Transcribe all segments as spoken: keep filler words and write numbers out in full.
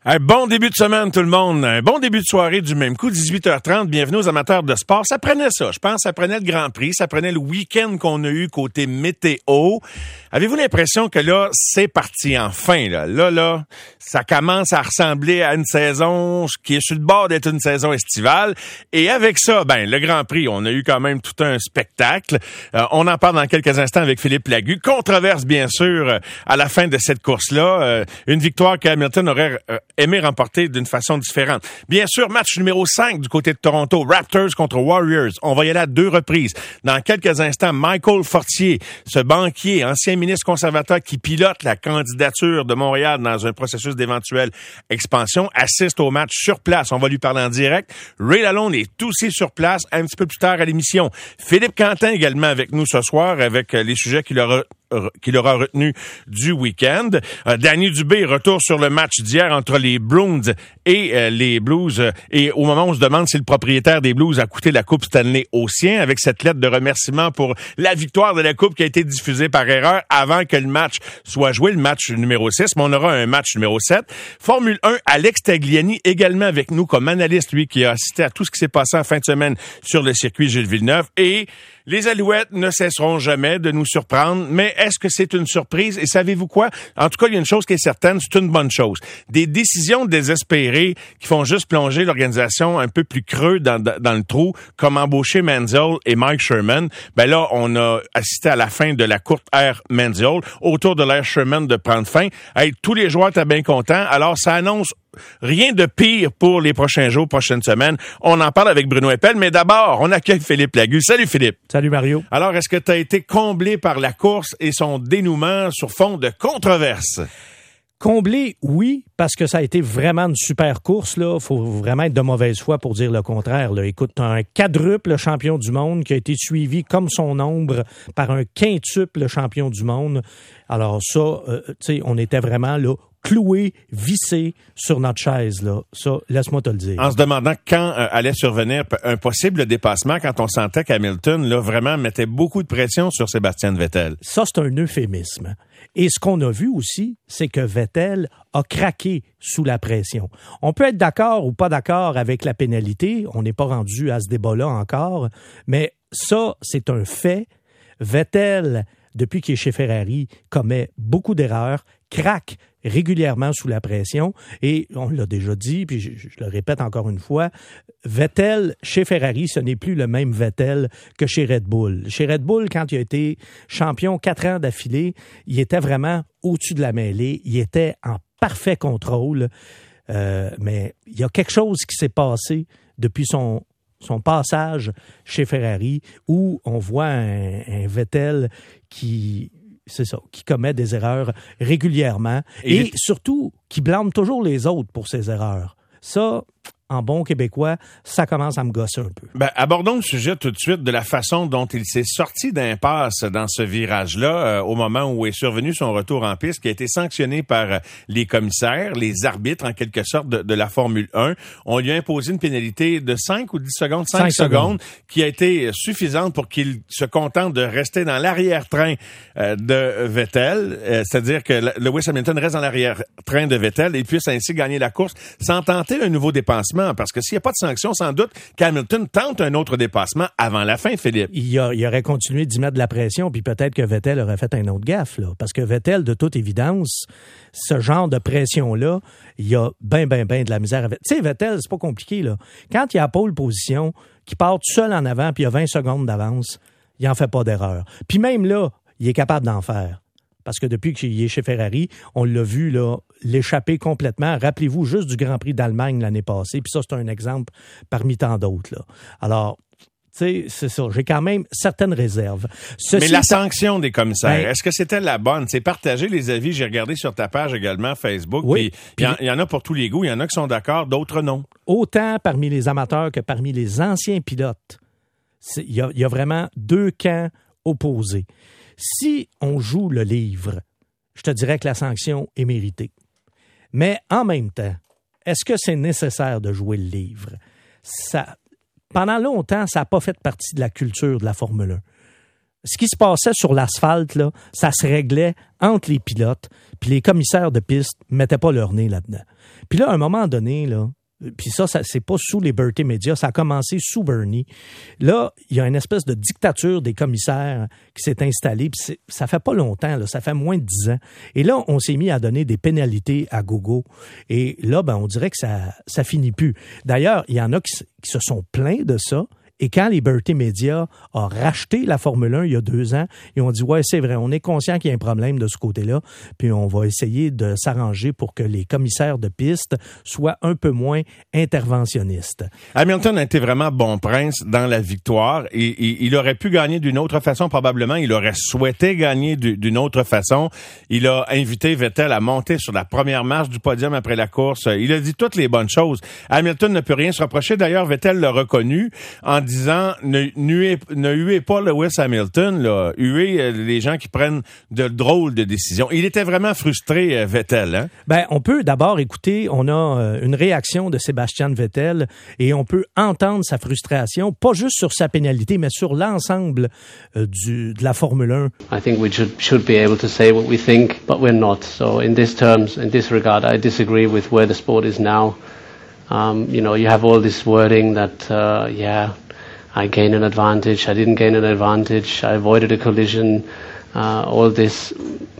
Un bon début de semaine, tout le monde. Un bon début de soirée du même coup, dix-huit heures trente. Bienvenue aux amateurs de sport. Ça prenait ça, je pense. Ça prenait le Grand Prix. Ça prenait le week-end qu'on a eu côté météo. Avez-vous l'impression que là, c'est parti enfin, là? Là, là, ça commence à ressembler à une saison qui est sur le bord d'être une saison estivale. Et avec ça, ben, le Grand Prix, on a eu quand même tout un spectacle. Euh, on en parle dans quelques instants avec Philippe Lagu. Controverse, bien sûr, à la fin de cette course-là. Euh, une victoire qu'Hamilton aurait euh, aimé remporter d'une façon différente. Bien sûr, match numéro cinq du côté de Toronto. Raptors contre Warriors. On va y aller à deux reprises. Dans quelques instants, Michael Fortier, ce banquier, ancien ministre conservateur qui pilote la candidature de Montréal dans un processus d'éventuelle expansion, assiste au match sur place. On va lui parler en direct. Ray Lalonde est aussi sur place un petit peu plus tard à l'émission. Philippe Quentin également avec nous ce soir avec les sujets qu'il aura qu'il aura retenu du week-end. Euh, Danny Dubé retourne sur le match d'hier entre les Bruins et euh, les Blues. Et au moment où on se demande si le propriétaire des Blues a coûté la Coupe Stanley au sien, avec cette lettre de remerciement pour la victoire de la Coupe qui a été diffusée par erreur avant que le match soit joué, le match numéro six. Mais on aura un match numéro sept. Formule un, Alex Tagliani également avec nous comme analyste, lui, qui a assisté à tout ce qui s'est passé en fin de semaine sur le circuit Gilles Villeneuve. Et les Alouettes ne cesseront jamais de nous surprendre, mais est-ce que c'est une surprise? Et savez-vous quoi? En tout cas, il y a une chose qui est certaine, c'est une bonne chose. Des décisions désespérées qui font juste plonger l'organisation un peu plus creux dans, dans le trou, comme embaucher Manziel et Mike Sherman. Ben là, on a assisté à la fin de la courte ère Manziel, autour de l'ère Sherman de prendre fin. Hey, tous les joueurs étaient bien contents, alors ça annonce rien de pire pour les prochains jours, prochaines semaines. On en parle avec Bruno Eppel, mais d'abord, on accueille Philippe Lagu. Salut Philippe. Salut Mario. Alors, est-ce que tu as été comblé par la course et son dénouement sur fond de controverse? Comblé, oui, parce que ça a été vraiment une super course. Là, faut vraiment être de mauvaise foi pour dire le contraire. Là. Écoute, t'as un quadruple champion du monde qui a été suivi comme son ombre par un quintuple champion du monde. Alors ça, euh, tu sais, on était vraiment là cloué, vissé sur notre chaise, là. Ça, laisse-moi te le dire. En se demandant quand euh, allait survenir un possible dépassement, quand on sentait qu'Hamilton, là, vraiment mettait beaucoup de pression sur Sébastien Vettel. Ça, c'est un euphémisme. Et ce qu'on a vu aussi, c'est que Vettel a craqué sous la pression. On peut être d'accord ou pas d'accord avec la pénalité. On n'est pas rendu à ce débat-là encore. Mais ça, c'est un fait. Vettel, depuis qu'il est chez Ferrari, commet beaucoup d'erreurs, craque régulièrement sous la pression. Et on l'a déjà dit, puis je, je le répète encore une fois, Vettel, chez Ferrari, ce n'est plus le même Vettel que chez Red Bull. Chez Red Bull, quand il a été champion quatre ans d'affilée, il était vraiment au-dessus de la mêlée. Il était en parfait contrôle. Euh, mais il y a quelque chose qui s'est passé depuis son son passage chez Ferrari, où on voit un, un Vettel qui, c'est ça, qui commet des erreurs régulièrement et, et surtout qui blâme toujours les autres pour ses erreurs. Ça, en bon québécois, ça commence à me gosser un peu. Ben, abordons le sujet tout de suite de la façon dont il s'est sorti d'impasse dans ce virage-là euh, au moment où est survenu son retour en piste, qui a été sanctionné par euh, les commissaires, les arbitres en quelque sorte de, de la Formule un. On lui a imposé une pénalité de cinq ou dix secondes, cinq secondes, qui a été suffisante pour qu'il se contente de rester dans l'arrière-train euh, de Vettel, euh, c'est-à-dire que Lewis Hamilton reste dans l'arrière-train de Vettel et puisse ainsi gagner la course sans tenter un nouveau dépassement. Parce que s'il n'y a pas de sanction, sans doute qu'Hamilton tente un autre dépassement avant la fin, Philippe. Il, a, il aurait continué d'y mettre de la pression, puis peut-être que Vettel aurait fait un autre gaffe, là. Parce que Vettel, de toute évidence, ce genre de pression-là, il y a ben, ben, ben de la misère avec. Tu sais, Vettel, c'est pas compliqué, là. Quand il a pole position, qu'il part tout seul en avant, puis il a vingt secondes d'avance, il en fait pas d'erreur. Puis même là, il est capable d'en faire. Parce que depuis qu'il est chez Ferrari, on l'a vu là l'échapper complètement. Rappelez-vous juste du Grand Prix d'Allemagne l'année passée. Puis ça, c'est un exemple parmi tant d'autres, là. Alors, tu sais, c'est ça. J'ai quand même certaines réserves. Ceci Mais la étant... sanction des commissaires, ben, est-ce que c'était la bonne? C'est partager les avis. J'ai regardé sur ta page également, Facebook. Oui. Puis il y, y en a pour tous les goûts. Il y en a qui sont d'accord, d'autres non. Autant parmi les amateurs que parmi les anciens pilotes. Il y, y a vraiment deux camps opposés. Si on joue le livre, je te dirais que la sanction est méritée. Mais en même temps, est-ce que c'est nécessaire de jouer le livre? Ça, pendant longtemps, ça n'a pas fait partie de la culture de la Formule un. ce qui se passait sur l'asphalte, là, ça se réglait entre les pilotes, puis les commissaires de piste mettaient pas leur nez là-dedans. Puis là, à un moment donné, là, puis ça, ça c'est pas sous les Berthet Media, ça a commencé sous Bernie. Là, il y a une espèce de dictature des commissaires qui s'est installée, puis c'est, ça fait pas longtemps, là, ça fait moins de dix ans. Et là, on s'est mis à donner des pénalités à gogo. Et là, ben, on dirait que ça, ça finit plus. D'ailleurs, il y en a qui, qui se sont plaints de ça. Et quand les Berthet Media a racheté la Formule un il y a deux ans, ils ont dit « Ouais, c'est vrai, on est conscient qu'il y a un problème de ce côté-là, puis on va essayer de s'arranger pour que les commissaires de piste soient un peu moins interventionnistes. » Hamilton a été vraiment bon prince dans la victoire et, et il aurait pu gagner d'une autre façon, probablement. Il aurait souhaité gagner d'une autre façon. Il a invité Vettel à monter sur la première marche du podium après la course. Il a dit toutes les bonnes choses. Hamilton ne peut rien se reprocher. D'ailleurs, Vettel l'a reconnu en disant ne, nuez, ne huez pas Lewis Hamilton, là, huez les gens qui prennent de drôles de décisions. Il était vraiment frustré, Vettel. Hein? Ben, on peut d'abord écouter, on a une réaction de Sébastien Vettel et on peut entendre sa frustration, pas juste sur sa pénalité, mais sur l'ensemble euh, du, de la Formule un. I think we should, should be able to say what we think, but we're not. So in this terms, in this regard, I disagree with where the sport is now. Um, you know, you have all this wording that, uh, yeah, I gained an advantage, I didn't gain an advantage, I avoided a collision, uh, all this,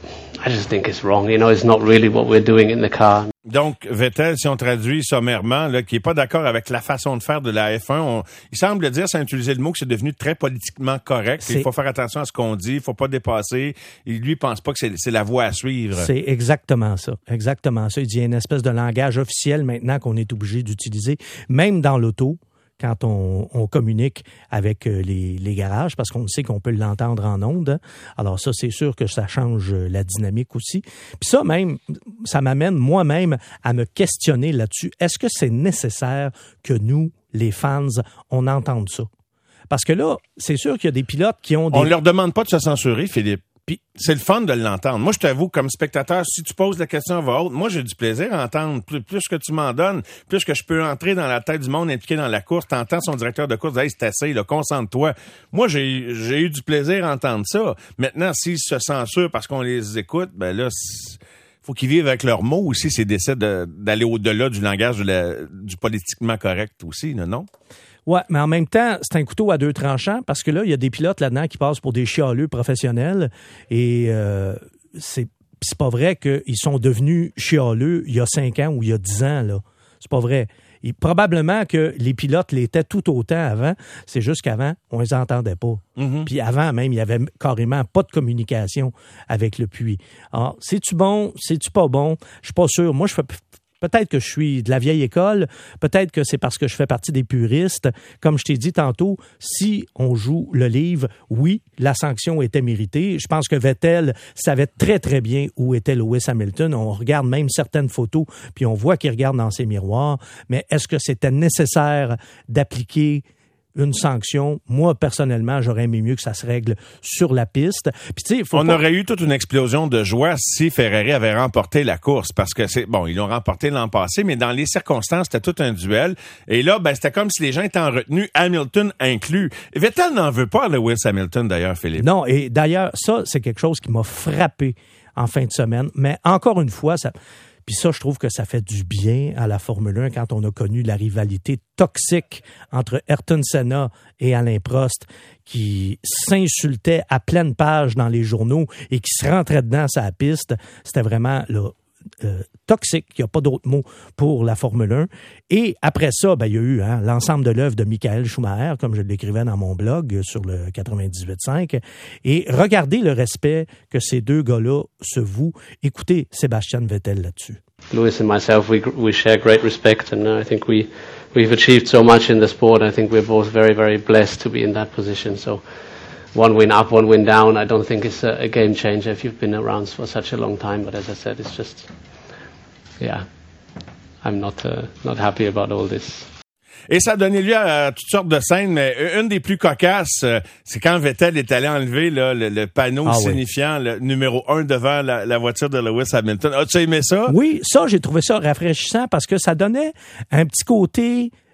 I just think it's wrong. You know, it's not really what we're doing in the car. Donc, Vettel, si on traduit sommairement, là, qui est pas d'accord avec la façon de faire de la F un, on, il semble dire, sans utiliser le mot, que c'est devenu très politiquement correct. Il faut faire attention à ce qu'on dit, il faut pas dépasser. Il, lui, pense pas que c'est, c'est la voie à suivre. C'est exactement ça. Exactement ça. Il dit, il y a une espèce de langage officiel maintenant qu'on est obligé d'utiliser, même dans l'auto, quand on, on communique avec les, les garages, parce qu'on sait qu'on peut l'entendre en ondes. Alors ça, c'est sûr que ça change la dynamique aussi. Puis ça même, ça m'amène moi-même à me questionner là-dessus. Est-ce que c'est nécessaire que nous, les fans, on entende ça? Parce que là, c'est sûr qu'il y a des pilotes qui ont des... On leur demande pas de se censurer, Philippe. Puis c'est le fun de l'entendre. Moi, je t'avoue, comme spectateur, si tu poses la question à voix haute, moi, j'ai du plaisir à entendre. Plus, plus que tu m'en donnes, plus que je peux entrer dans la tête du monde impliqué dans la course, t'entends son directeur de course dire « Hey, c'est assez, là, concentre-toi ». Moi, j'ai, j'ai eu du plaisir à entendre ça. Maintenant, s'ils se censurent parce qu'on les écoute, ben là, faut qu'ils vivent avec leurs mots aussi, s'ils décident de, d'aller au-delà du langage de la, du politiquement correct aussi, là, non? Ouais, mais en même temps, c'est un couteau à deux tranchants parce que là, il y a des pilotes là-dedans qui passent pour des chialeux professionnels et euh, c'est, c'est pas vrai qu'ils sont devenus chialeux il y a cinq ans ou il y a dix ans, là. C'est pas vrai. Et probablement que les pilotes l'étaient tout autant avant. C'est juste qu'avant, on les entendait pas. Mm-hmm. Puis avant même, il y avait carrément pas de communication avec le puits. Alors, c'est-tu bon? C'est-tu pas bon? Je suis pas sûr. Moi, je fais... Peut-être que je suis de la vieille école, peut-être que c'est parce que je fais partie des puristes. Comme je t'ai dit tantôt, si on joue le livre, oui, la sanction était méritée. Je pense que Vettel savait très, très bien où était Lewis Hamilton. On regarde même certaines photos, puis on voit qu'il regarde dans ses miroirs. Mais est-ce que c'était nécessaire d'appliquer une sanction? Moi, personnellement, j'aurais aimé mieux que ça se règle sur la piste. Puis, tu sais, faut On pas... aurait eu toute une explosion de joie si Ferrari avait remporté la course, parce que c'est bon, ils l'ont remporté l'an passé, mais dans les circonstances, c'était tout un duel. Et là, ben, c'était comme si les gens étaient en retenue, Hamilton inclus. Vettel n'en veut pas, Lewis Hamilton, d'ailleurs, Philippe. Non, et d'ailleurs, ça, c'est quelque chose qui m'a frappé en fin de semaine. Mais encore une fois, ça... Puis ça, je trouve que ça fait du bien à la Formule un quand on a connu la rivalité toxique entre Ayrton Senna et Alain Prost qui s'insultaient à pleine page dans les journaux et qui se rentraient dedans sur la piste. C'était vraiment là, euh, toxique. Il n'y a pas d'autre mot pour la Formule un. Et après ça, ben, il y a eu hein, l'ensemble de l'œuvre de Michael Schumacher, comme je l'écrivais dans mon blog sur le quatre-vingt-dix-huit cinq. Et regardez le respect que ces deux gars-là se vouent. Écoutez Sébastien Vettel là-dessus. Lewis and myself, we we share great respect, and I think we we've achieved so much in the sport. I think we're both very, very blessed to be in that position. So, one win up, one win down. I don't think it's a, a game changer if you've been around for such a long time. But as I said, it's just, yeah, I'm not uh, not happy about all this. Et ça a donné lieu à toutes sortes de scènes, mais une des plus cocasses, c'est quand Vettel est allé enlever là, le, le panneau ah, signifiant oui. le numéro un devant la, la voiture de Lewis Hamilton. As-tu aimé ça? Oui, ça, j'ai trouvé ça rafraîchissant parce que ça donnait un petit côté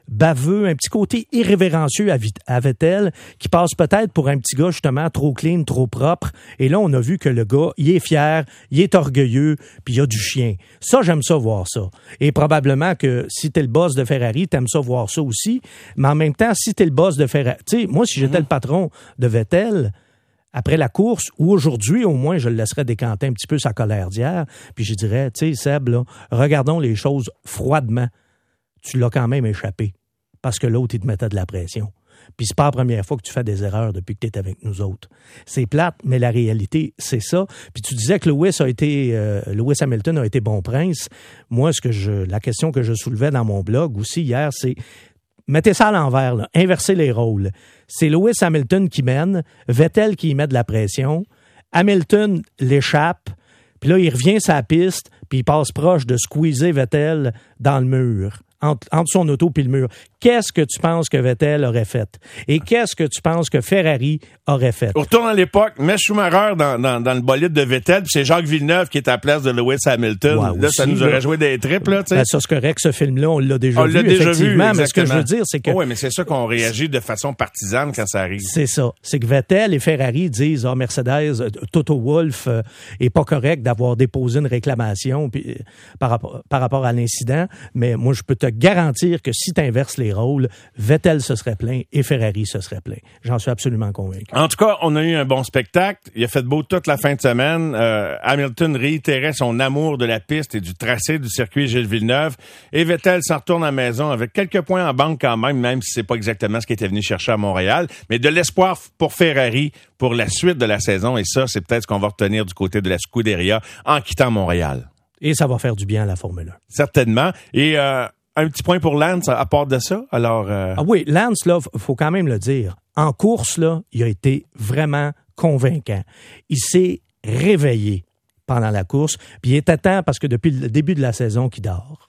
baveux, un petit côté irrévérencieux à, à Vettel, qui passe peut-être pour un petit gars justement trop clean, trop propre. Et là, on a vu que le gars, il est fier, il est orgueilleux, puis il a du chien. Ça, j'aime ça voir ça. Et probablement que si t'es le boss de Ferrari, t'aimes ça voir ça aussi. Mais en même temps, si t'es le boss de Ferrari, tu sais, moi, si j'étais mmh. le patron de Vettel, après la course, ou aujourd'hui, au moins, je le laisserais décanter un petit peu sa colère d'hier, puis je dirais, tu sais, Seb, là, regardons les choses froidement. Tu l'as quand même échappé, parce que l'autre, il te mettait de la pression. Puis c'est pas la première fois que tu fais des erreurs depuis que tu es avec nous autres. C'est plate, mais la réalité, c'est ça. Puis tu disais que Lewis a été, euh, Lewis Hamilton a été bon prince. Moi, ce que je, la question que je soulevais dans mon blog aussi hier, c'est mettez ça à l'envers, là. Inversez les rôles. C'est Lewis Hamilton qui mène, Vettel qui y met de la pression, Hamilton l'échappe, puis là, il revient sur la piste, puis il passe proche de squeezer Vettel dans le mur, entre, entre son auto puis le mur. Qu'est-ce que tu penses que Vettel aurait fait? Et qu'est-ce que tu penses que Ferrari aurait fait? On retourne à l'époque, mets Schumacher dans, dans, dans le bolide de Vettel, puis c'est Jacques Villeneuve qui est à la place de Lewis Hamilton. Ouais, là, aussi, ça nous là, aurait joué des tripes, là, tu sais. Ben, ça, c'est correct, ce film-là, on l'a déjà on vu, l'a déjà effectivement. Vu, mais ce que je veux dire, c'est que... Oui, mais c'est ça qu'on réagit de façon partisane quand ça arrive. C'est ça. C'est que Vettel et Ferrari disent, ah, oh, Mercedes, euh, Toto Wolff euh, est pas correct d'avoir déposé une réclamation puis, euh, par, rapport, par rapport à l'incident. Mais moi, je peux te garantir que si tu inverses les rôles, Vettel se serait plaint et Ferrari se serait plaint. J'en suis absolument convaincu. En tout cas, on a eu un bon spectacle. Il a fait beau toute la fin de semaine. Euh, Hamilton réitérait son amour de la piste et du tracé du circuit Gilles Villeneuve. Et Vettel s'en retourne à la maison avec quelques points en banque quand même, même si c'est pas exactement ce qu'il était venu chercher à Montréal. Mais de l'espoir pour Ferrari pour la suite de la saison. Et ça, c'est peut-être ce qu'on va retenir du côté de la Scuderia en quittant Montréal. Et ça va faire du bien à la Formule un. Certainement. Et... Euh, un petit point pour Lance à part de ça. Alors, euh... ah oui, Lance, là, faut quand même le dire. En course, là, il a été vraiment convaincant. Il s'est réveillé pendant la course, puis il était temps parce que depuis le début de la saison qu'il dort.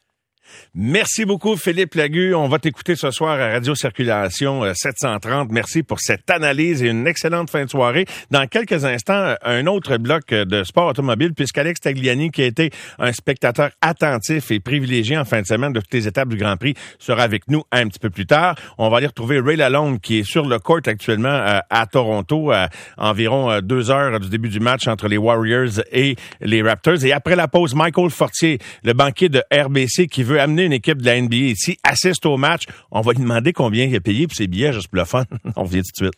Merci beaucoup, Philippe Lagu. On va t'écouter ce soir à Radio Circulation sept cent trente. Merci pour cette analyse et une excellente fin de soirée. Dans quelques instants, un autre bloc de sport automobile, puisqu'Alex Tagliani, qui a été un spectateur attentif et privilégié en fin de semaine de toutes les étapes du Grand Prix, sera avec nous un petit peu plus tard. On va aller retrouver Ray Lalonde, qui est sur le court actuellement à Toronto, à environ deux heures du début du match entre les Warriors et les Raptors. Et après la pause, Michael Fortier, le banquier de R B C, qui veut amener une équipe de la N B A ici, assiste au match. On va lui demander combien il a payé pour ses billets, juste pour le fun. On revient tout de suite.